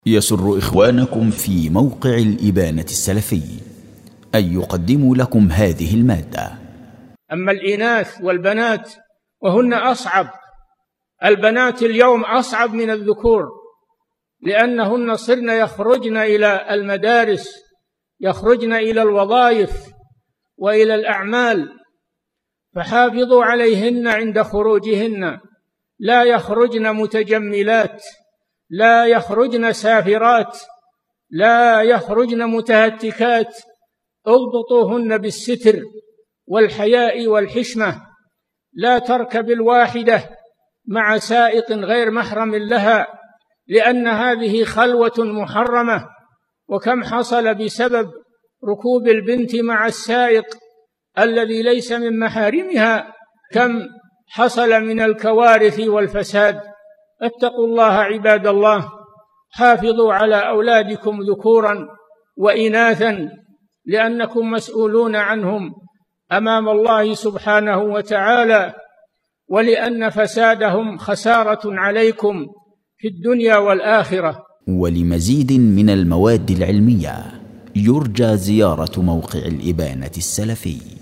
يسر إخوانكم في موقع الإبانة السلفي أن يقدموا لكم هذه المادة. أما الإناث والبنات وهن أصعب، البنات اليوم أصعب من الذكور، لأنهن صرن يخرجن إلى المدارس، يخرجن إلى الوظائف وإلى الأعمال، فحافظوا عليهن عند خروجهن، لا يخرجن متجملات، لا يخرجن سافرات، لا يخرجن متهتكات، اضبطوهن بالستر والحياء والحشمة. لا تركب الواحدة مع سائق غير محرم لها، لأن هذه خلوة محرمة، وكم حصل بسبب ركوب البنت مع السائق الذي ليس من محارمها، كم حصل من الكوارث والفساد. اتقوا الله عباد الله، حافظوا على أولادكم ذكورا وإناثا، لأنكم مسؤولون عنهم أمام الله سبحانه وتعالى، ولأن فسادهم خسارة عليكم في الدنيا والآخرة. ولمزيد من المواد العلمية يرجى زيارة موقع الإبانة السلفي.